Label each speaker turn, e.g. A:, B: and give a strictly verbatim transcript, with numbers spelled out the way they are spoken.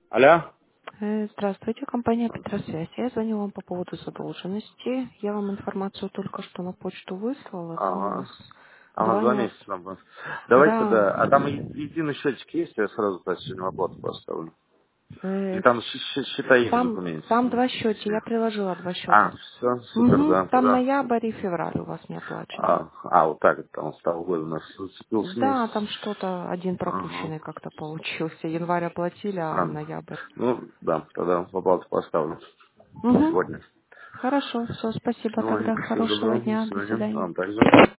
A: Алло?
B: Э, Здравствуйте, компания Петросвязь. Я звоню вам по поводу задолженности. Я вам информацию только что на почту выслала. Там у нас
A: Ага. Ага,
B: два
A: два
B: неоп...
A: месяца нам будет. Давайте
B: Да.
A: тогда. А там е- единый счетчик есть, я сразу так сегодня в оплату поставлю. Или
B: Э,
A: там щ- щ- счета есть в
B: Там,
A: документе?
B: там два счета.
A: Все.
B: Я приложила два
A: А,
B: счета.
A: все, супер,
B: Угу.
A: да,
B: Там
A: тогда.
B: ноябрь и февраль у вас не оплачены.
A: А, а, вот так, там с того года у нас зацепился
B: Да, там
A: месяц.
B: что-то один
A: Ага.
B: пропущенный как-то получился. Январь оплатили, а
A: Странно.
B: ноябрь.
A: Ну, да, тогда в оплату поставлю
B: Угу.
A: сегодня.
B: Хорошо, все, спасибо
A: Все,
B: тогда.
A: все,
B: Хорошего
A: добро, до
B: дня, до
A: свидания.
B: свидания.
A: Вам также.